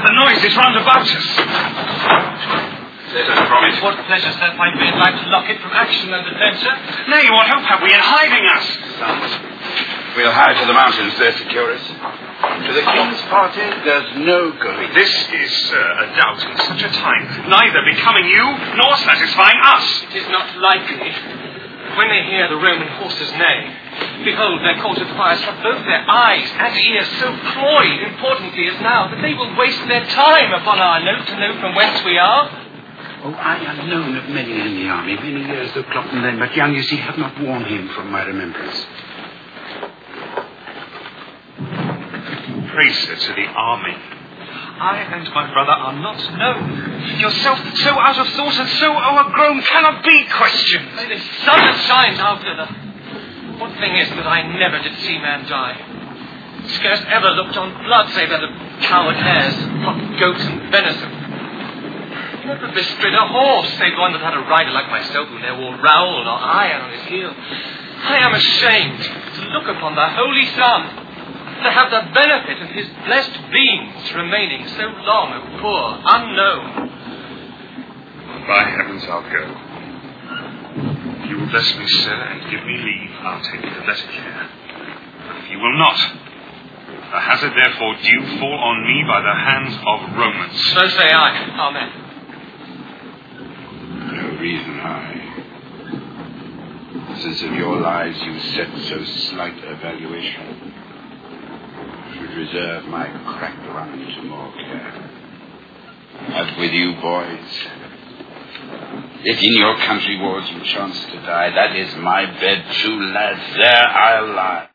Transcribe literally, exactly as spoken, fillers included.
The noise is round about us. Letters from it. What pleasure, sir, find me like to lock it from action and adventure. Nay, what hope have we in hiding us? Sons, we'll hide to the mountains. They're secure us. To the king's party, there's no going. This is uh, a doubt in such a time, neither becoming you nor satisfying us. It is not likely. When they hear the Roman horses neigh, behold, their courted fires have both their eyes and ears so cloyed, importantly as now, that they will waste their time upon our note to know from whence we are. Oh, I have known of many in the army, many years though Clopton then, but young, you see, have not worn him from my remembrance. Pray, sir, to the army. I and my brother are not known. Yourself so out of thought and so overgrown cannot be questioned. May the sun that shines out thither. One thing is that I never did see man die. Scarce ever looked on blood save that of coward hares, hot goats and venison. Never bestrid a horse save one that had a rider like myself who ne'er wore rowel nor iron on his heel. I am ashamed to look upon the holy sun, to have the benefit of his blessed beams remaining so long a poor, unknown. By heavens, I'll go. If you will bless me, sir, and give me leave, I'll take the letter care. But if you will not, the hazard therefore due fall on me by the hands of Romans. So say I. Amen. No reason high. Since of your lives you set so slight a valuation, should reserve my cracked run to more care. As with you, boys, if in your country wars you chance to die, that is my bed too, lads, there I'll lie.